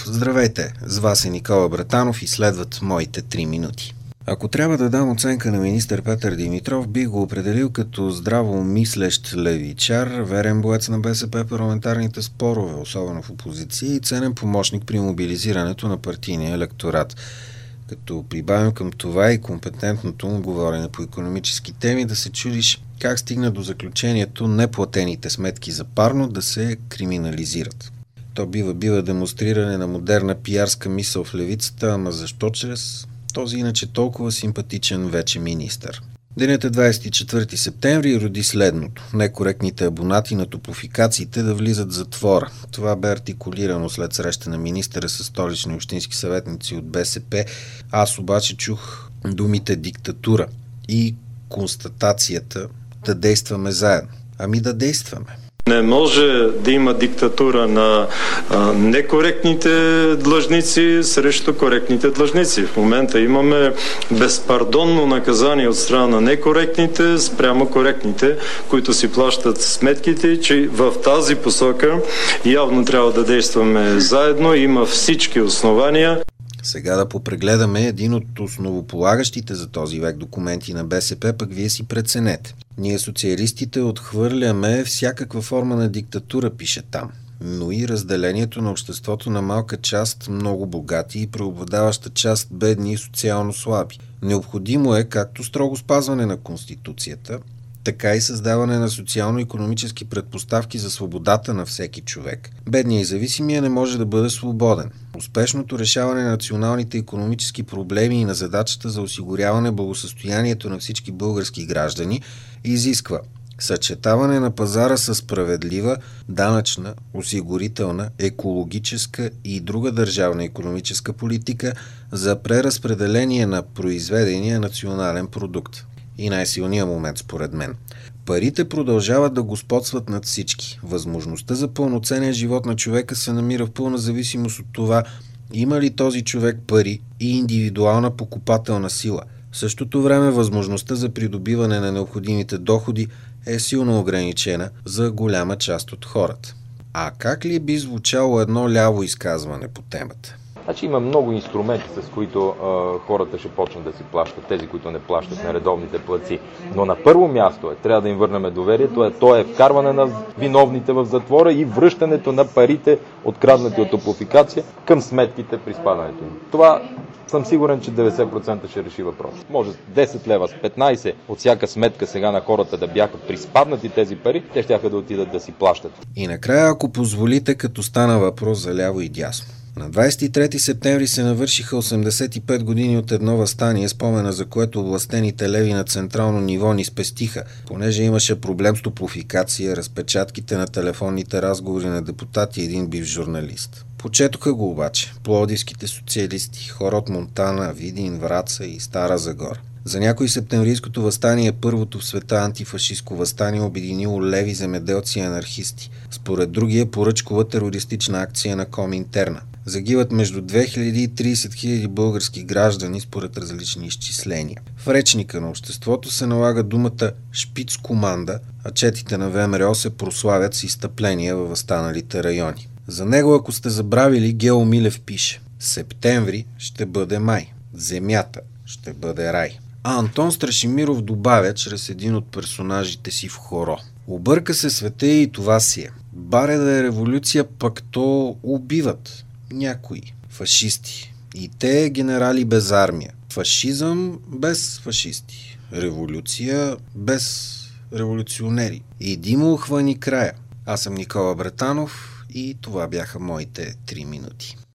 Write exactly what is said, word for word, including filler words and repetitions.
Здравейте, с вас е Никола Братанов и следват моите три минути. Ако трябва да дам оценка на министър Петър Димитров, би го определил като здраво мислещ левичар, верен боец на БСП парламентарните спорове, особено в опозиция, и ценен помощник при мобилизирането на партийния електорат. Като прибавим към това и компетентното му говорене по икономически теми, да се чудиш как стигна до заключението неплатените сметки за парно да се криминализират. То бива бива демонстриране на модерна пиарска мисъл в левицата, ама защо чрез този иначе толкова симпатичен вече министър? Денят е двадесет и четвърти септември и роди следното. Некоректните абонати на топлофикациите да влизат в затвора. Това бе артикулирано след среща на министъра с столични общински съветници от БСП. Аз обаче чух думите диктатура и констатацията да действаме заедно. Ами да действаме. Не може да има диктатура на а, некоректните длъжници срещу коректните длъжници. В момента имаме безпардонно наказание от страна на некоректните спрямо коректните, които си плащат сметките, че в тази посока явно трябва да действаме заедно. Има всички основания. Сега да попрегледаме един от основополагащите за този век документи на БСП, пък вие си преценете. Ние социалистите отхвърляме всякаква форма на диктатура, пише там, но и разделението на обществото на малка част много богати и преобладаваща част бедни и социално слаби. Необходимо е както строго спазване на Конституцията, така и създаване на социално-икономически предпоставки за свободата на всеки човек. Бедният и зависимия не може да бъде свободен. Успешното решаване на националните икономически проблеми и на задачата за осигуряване благосъстоянието на всички български граждани изисква съчетаване на пазара с справедлива, данъчна, осигурителна, екологическа и друга държавна икономическа политика за преразпределение на произведения национален продукт. И най-силният момент според мен. Парите продължават да господстват над всички. Възможността за пълноценен живот на човека се намира в пълна зависимост от това, има ли този човек пари и индивидуална покупателна сила. В същото време възможността за придобиване на необходимите доходи е силно ограничена за голяма част от хората. А как ли би звучало едно ляво изказване по темата? Значи има много инструменти, с които а, хората ще почнат да си плащат, тези, които не плащат на редовните платци. Но на първо място е, трябва да им върнем доверието, е, то е вкарване на виновните в затвора и връщането на парите, откраднати от топлофикация, към сметките при спадането им. Това съм сигурен, че деветдесет процента ще реши въпрос. Може десет лева с петнадесет от всяка сметка сега на хората да бяха приспаднати тези пари, те щяха да отидат да си плащат. И накрая, ако позволите, като стана въпрос за ляво и дясно. На двадесет и трети септември се навършиха осемдесет и пет години от едно въстание, спомена за което властените леви на централно ниво ни спестиха, понеже имаше проблем с топлофикация, разпечатките на телефонните разговори на депутати и един бивш журналист. Почетоха го обаче пловдивските социалисти, хора от Монтана, Видин, Враца и Стара Загора. За някои септемврийското въстание е първото в света антифашистско въстание, обединило леви, земеделци и анархисти. Според другия поръчкова терористична акция на Коминтерна. Загиват между две хиляди и тридесет хиляди български граждани според различни изчисления. В речника на обществото се налага думата шпицкоманда, а четите на ВМРО се прославят с изстъпления във възстаналите райони. За него, ако сте забравили, Гео Милев пише: септември ще бъде май, земята ще бъде рай. А Антон Страшимиров добавя чрез един от персонажите си в Хоро: обърка се света и това си е. Баре да е революция, пък то убиват някои фашисти. И те генерали без армия. Фашизъм без фашисти. Революция без революционери. Иди му хвани края. Аз съм Никола Братанов и това бяха моите три минути.